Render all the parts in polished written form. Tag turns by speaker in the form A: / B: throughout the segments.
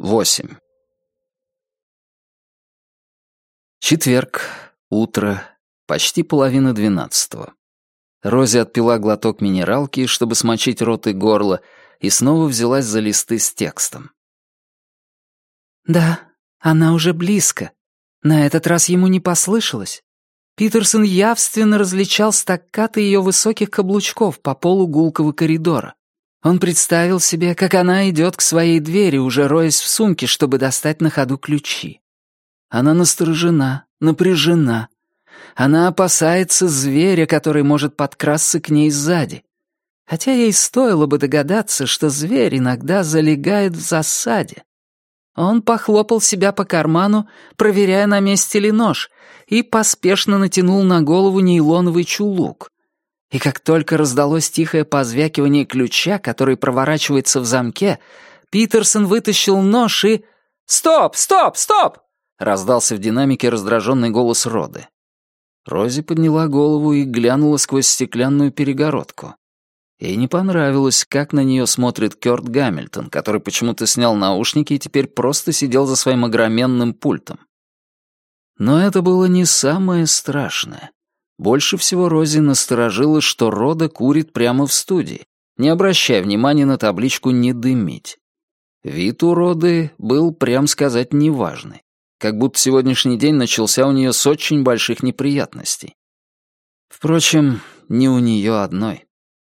A: 8. Четверг. Утро. Почти 11:30. Рози отпила глоток минералки, чтобы смочить рот и горло, и снова взялась за листы с текстом.
B: «Да, она уже близко. На этот раз ему не послышалось. Питерсон явственно различал стаккато ее высоких каблучков по полу гулкого коридора. Он представил себе, как она идет к своей двери, уже роясь в сумке, чтобы достать на ходу ключи. Она насторожена, напряжена. Она опасается зверя, который может подкрасться к ней сзади. Хотя ей стоило бы догадаться, что зверь иногда залегает в засаде. Он похлопал себя по карману, проверяя, на месте ли нож, и поспешно натянул на голову нейлоновый чулок. И как только раздалось тихое позвякивание ключа, который проворачивается в замке, Питерсон вытащил нож и... «Стоп! Стоп! Стоп!» — раздался в динамике раздраженный голос Роды. Рози подняла голову и глянула сквозь стеклянную перегородку. Ей не понравилось, как на нее смотрит Кёрт Гамильтон, который почему-то снял наушники и теперь просто сидел за своим огроменным пультом. Но это было не самое страшное. Больше всего Рози насторожило, что Рода курит прямо в студии, не обращая внимания на табличку «Не дымить». Вид у Роды был, прям сказать, неважный, как будто сегодняшний день начался у нее с очень больших неприятностей. Впрочем, не у нее одной.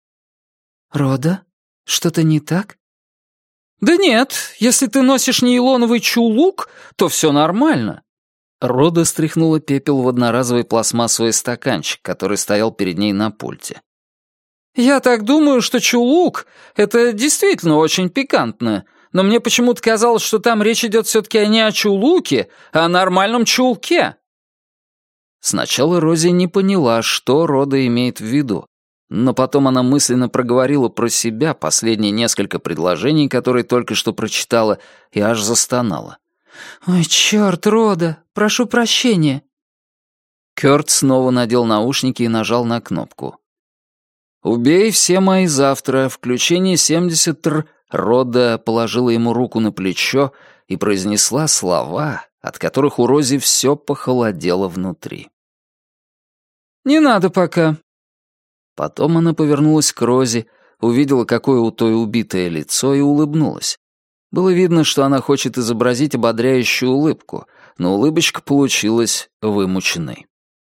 B: «Рода? Что-то не так?»
A: «Да нет, если ты носишь нейлоновый чулок, то все нормально». Рода стряхнула пепел в одноразовый пластмассовый стаканчик, который стоял перед ней на пульте. «Я так думаю, что чулок — это действительно очень пикантно, но мне почему-то казалось, что там речь идет все-таки не о чулуке, а о нормальном чулке». Сначала Рози не поняла, что Рода имеет в виду, но потом она мысленно проговорила про себя последние несколько предложений, которые только что прочитала, и аж застонала.
B: «Ой, черт, Рода, прошу прощения».
A: Кёрт снова надел наушники и нажал на кнопку. «Убей все мои завтра, включение 70 Рода положила ему руку на плечо и произнесла слова, от которых у Рози все похолодело внутри. «Не надо пока». Потом она повернулась к Рози, увидела, какое у той убитое лицо, и улыбнулась. Было видно, что она хочет изобразить ободряющую улыбку, но улыбочка получилась вымученной.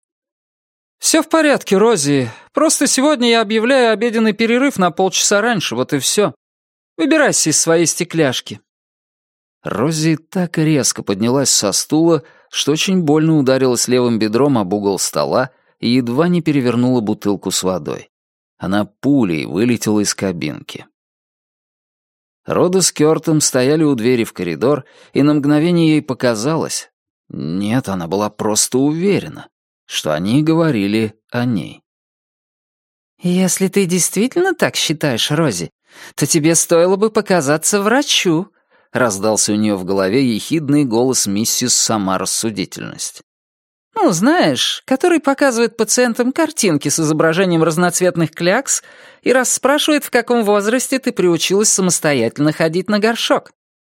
A: «Все в порядке, Рози. Просто сегодня я объявляю обеденный перерыв на полчаса раньше, вот и все. Выбирайся из своей стекляшки». Рози так резко поднялась со стула, что очень больно ударилась левым бедром об угол стола и едва не перевернула бутылку с водой. Она пулей вылетела из кабинки. Рода с Кёртом стояли у двери в коридор, и на мгновение ей показалось, нет, она была просто уверена, что они говорили о ней.
B: «Если ты действительно так считаешь, Рози, то тебе стоило бы показаться врачу», — раздался у нее в голове ехидный голос миссис «Сама рассудительность». «Ну, знаешь, который показывает пациентам картинки с изображением разноцветных клякс и расспрашивает, в каком возрасте ты приучилась самостоятельно ходить на горшок».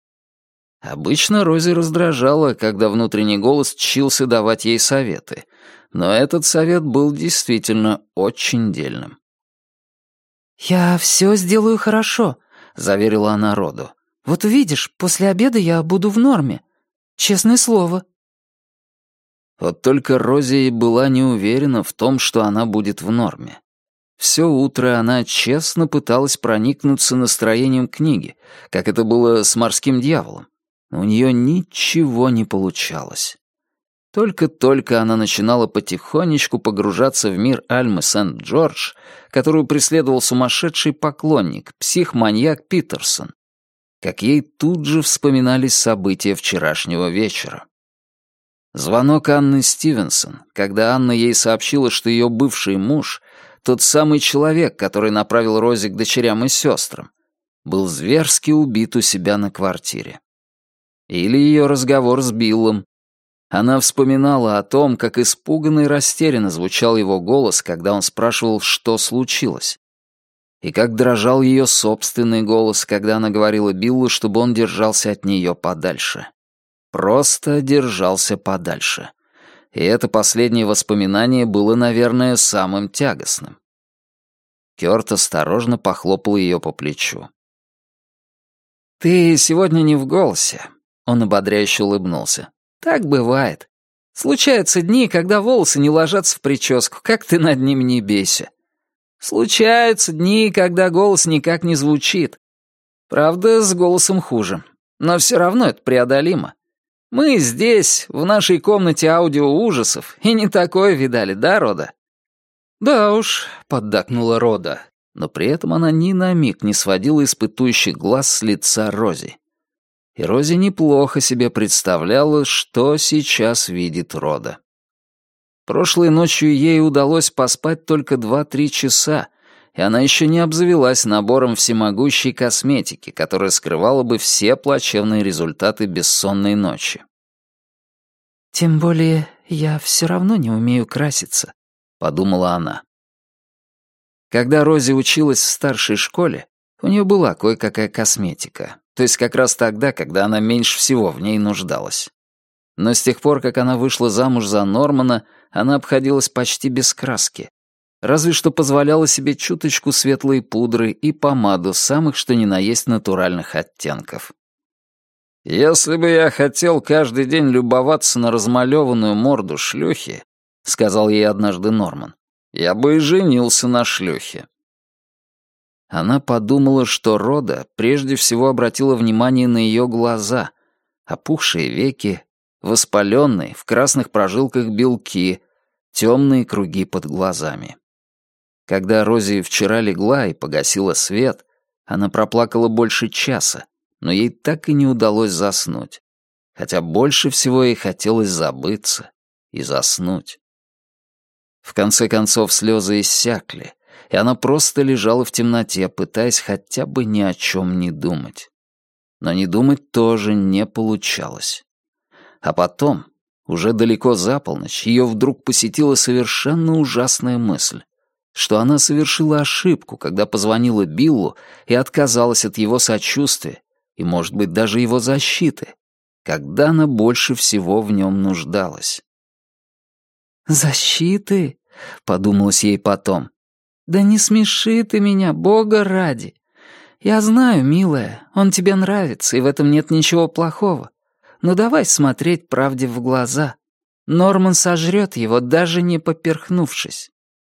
A: Обычно Рози раздражала, когда внутренний голос чился давать ей советы, но этот совет был действительно очень дельным.
B: «Я все сделаю хорошо», — заверила она Роду. «Вот увидишь, после обеда я буду в норме. Честное слово».
A: Вот только Рози была не уверена в том, что она будет в норме. Все утро она честно пыталась проникнуться настроением книги, как это было с «Морским дьяволом», но у нее ничего не получалось. Только-только она начинала потихонечку погружаться в мир Альмы Сент-Джордж, которую преследовал сумасшедший поклонник, псих-маньяк Питерсон, как ей тут же вспоминались события вчерашнего вечера. Звонок Анны Стивенсон, когда Анна ей сообщила, что ее бывший муж, тот самый человек, который направил Рози к дочерям и сестрам, был зверски убит у себя на квартире. Или ее разговор с Биллом. Она вспоминала о том, как испуганно и растерянно звучал его голос, когда он спрашивал, что случилось. И как дрожал ее собственный голос, когда она говорила Биллу, чтобы он держался от нее подальше. Просто держался подальше. И это последнее воспоминание было, наверное, самым тягостным. Кёрт осторожно похлопал ее по плечу. «Ты сегодня не в голосе», — он ободряюще улыбнулся. «Так бывает. Случаются дни, когда волосы не ложатся в прическу, как ты над ними не бейся. Случаются дни, когда голос никак не звучит. Правда, с голосом хуже. Но все равно это преодолимо. Мы здесь, в нашей комнате аудиоужасов, и не такое видали, да, Рода?» «Да уж», — поддакнула Рода, но при этом она ни на миг не сводила испытующих глаз с лица Рози. И Рози неплохо себе представляла, что сейчас видит Рода. Прошлой ночью ей удалось поспать только 2-3 часа, и она еще не обзавелась набором всемогущей косметики, которая скрывала бы все плачевные результаты бессонной ночи. «Тем более я все равно не умею краситься», — подумала она. Когда Рози училась в старшей школе, у нее была кое-какая косметика, то есть как раз тогда, когда она меньше всего в ней нуждалась. Но с тех пор, как она вышла замуж за Нормана, она обходилась почти без краски. Разве что позволяла себе чуточку светлой пудры и помаду самых что ни на есть натуральных оттенков. «Если бы я хотел каждый день любоваться на размалеванную морду шлюхи», — сказал ей однажды Норман, — «я бы и женился на шлюхе». Она подумала, что Рода прежде всего обратила внимание на ее глаза, опухшие веки, воспаленные, в красных прожилках белки, темные круги под глазами. Когда Рози вчера легла и погасила свет, она проплакала больше часа, но ей так и не удалось заснуть, хотя больше всего ей хотелось забыться и заснуть. В конце концов слезы иссякли, и она просто лежала в темноте, пытаясь хотя бы ни о чем не думать. Но не думать тоже не получалось. А потом, уже далеко за полночь, ее вдруг посетила совершенно ужасная мысль, что она совершила ошибку, когда позвонила Биллу и отказалась от его сочувствия и, может быть, даже его защиты, когда она больше всего в нем нуждалась. «Защиты?» — подумалось ей потом. «Да не смеши ты меня, Бога ради. Я знаю, милая, он тебе нравится, и в этом нет ничего плохого. Но давай смотреть правде в глаза. Норман сожрет его, даже не поперхнувшись».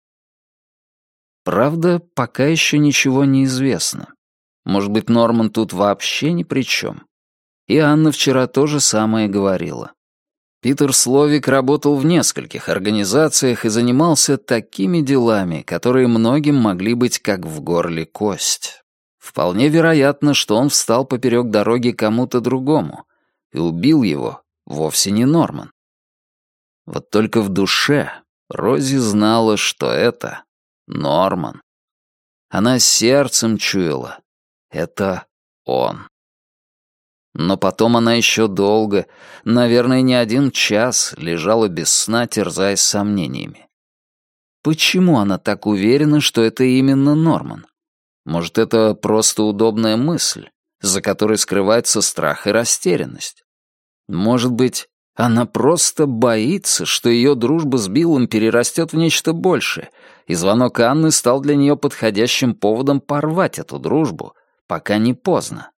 A: Правда, пока еще ничего не известно. Может быть, Норман тут вообще ни при чем. И Анна вчера то же самое говорила. Питер Словик работал в нескольких организациях и занимался такими делами, которые многим могли быть как в горле кость. Вполне вероятно, что он встал поперек дороги кому-то другому, и убил его вовсе не Норман. Вот только в душе Рози знала, что это Норман. Она сердцем чуяла. Это он. Но потом она еще долго, наверное, не 1 час, лежала без сна, терзаясь сомнениями. Почему она так уверена, что это именно Норман? Может, это просто удобная мысль, за которой скрывается страх и растерянность? Может быть, она просто боится, что ее дружба с Биллом перерастет в нечто большее, и звонок Анны стал для нее подходящим поводом порвать эту дружбу, пока не поздно.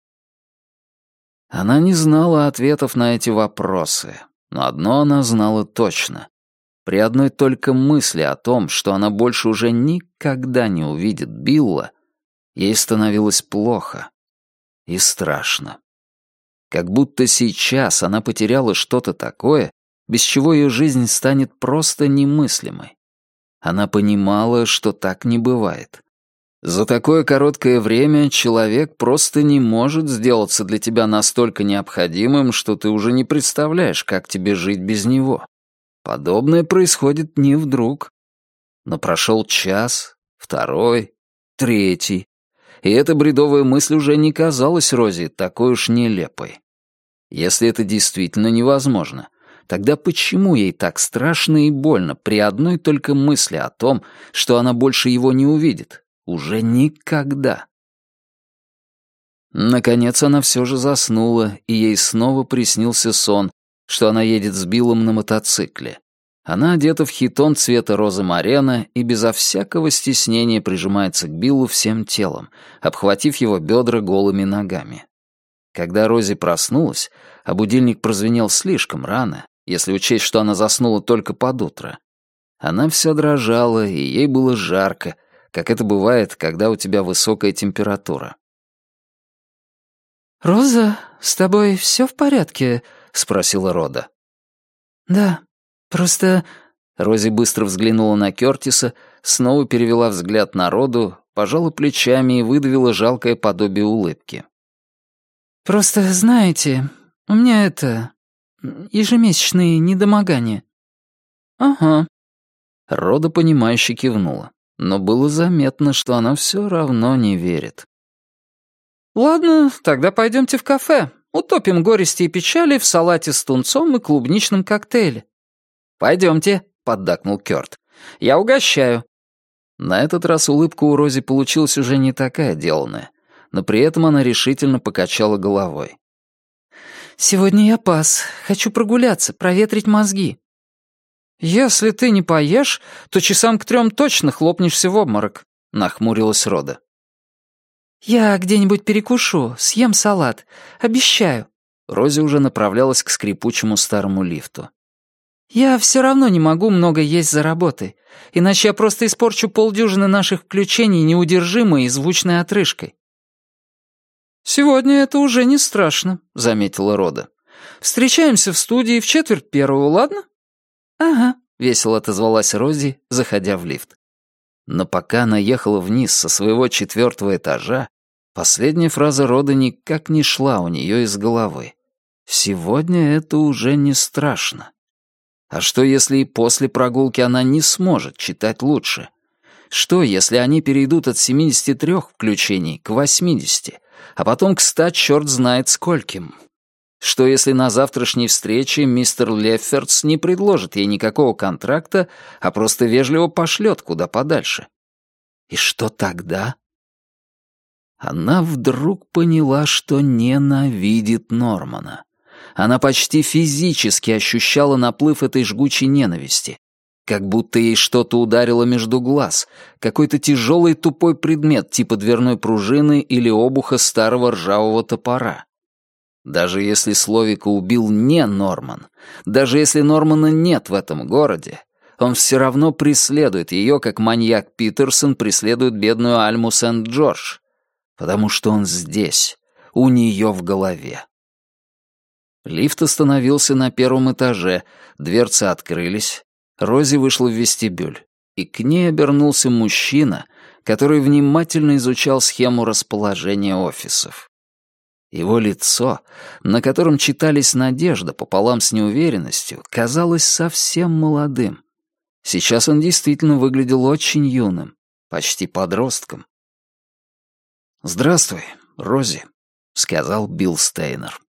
A: Она не знала ответов на эти вопросы, но одно она знала точно. При одной только мысли о том, что она больше уже никогда не увидит Билла, ей становилось плохо и страшно. Как будто сейчас она потеряла что-то такое, без чего ее жизнь станет просто немыслимой. Она понимала, что так не бывает. За такое короткое время человек просто не может сделаться для тебя настолько необходимым, что ты уже не представляешь, как тебе жить без него. Подобное происходит не вдруг. Но прошел час, 2, 3, и эта бредовая мысль уже не казалась Рози такой уж нелепой. Если это действительно невозможно, тогда почему ей так страшно и больно при одной только мысли о том, что она больше его не увидит? уже никогда. Наконец она все же заснула, и ей снова приснился сон, что она едет с Биллом на мотоцикле. Она одета в хитон цвета розы морена и безо всякого стеснения прижимается к Биллу всем телом, обхватив его бедра голыми ногами. Когда Рози проснулась, а будильник прозвенел слишком рано, если учесть, что она заснула только под утро, она вся дрожала, и ей было жарко, как это бывает, когда у тебя высокая температура.
B: «Роза, с тобой все в порядке?» — спросила Рода. «Да, просто...»
A: Рози быстро взглянула на Кёртиса, снова перевела взгляд на Роду, пожала плечами и выдавила жалкое подобие улыбки.
B: «Просто, знаете, у меня ежемесячные недомогания». «Ага».
A: Рода, понимающе кивнула, но было заметно, что она все равно не верит.
B: «Ладно, тогда пойдемте в кафе. Утопим горести и печали в салате с тунцом и клубничном коктейле».
A: «Пойдемте», — поддакнул Кёрт. «Я угощаю». На этот раз улыбка у Рози получилась уже не такая деланная, но при этом она решительно покачала головой.
B: «Сегодня я пас. Хочу прогуляться, проветрить мозги». «Если ты не поешь, то часам к 3 точно хлопнешься в обморок», — нахмурилась Рода. «Я где-нибудь перекушу, съем салат. Обещаю».
A: Рози уже направлялась к скрипучему старому лифту.
B: «Я все равно не могу много есть за работой, иначе я просто испорчу полдюжины наших включений неудержимой и звучной отрыжкой». «Сегодня это уже не страшно», — заметила Рода. «Встречаемся в студии в 1:45, ладно?» «Ага», — весело отозвалась Рози, заходя в лифт.
A: Но пока она ехала вниз со своего 4-го этажа, последняя фраза Роды никак не шла у нее из головы. Сегодня это уже не страшно. А что, если и после прогулки она не сможет читать лучше? Что, если они перейдут от 73 включений к 80, а потом к 100 черт знает скольким? Что, если на завтрашней встрече мистер Леффертс не предложит ей никакого контракта, а просто вежливо пошлет куда подальше? И что тогда? Она вдруг поняла, что ненавидит Нормана. Она почти физически ощущала наплыв этой жгучей ненависти, как будто ей что-то ударило между глаз, какой-то тяжелый тупой предмет типа дверной пружины или обуха старого ржавого топора. Даже если Словика убил не Норман, даже если Нормана нет в этом городе, он все равно преследует ее, как маньяк Питерсон преследует бедную Альму Сент-Джордж, потому что он здесь, у нее в голове. Лифт остановился на 1-м этаже, дверцы открылись, Рози вышла в вестибюль, и к ней обернулся мужчина, который внимательно изучал схему расположения офисов. Его лицо, на котором читались надежда пополам с неуверенностью, казалось совсем молодым. Сейчас он действительно выглядел очень юным, почти подростком. «Здравствуй, Рози», — сказал Билл Стейнер.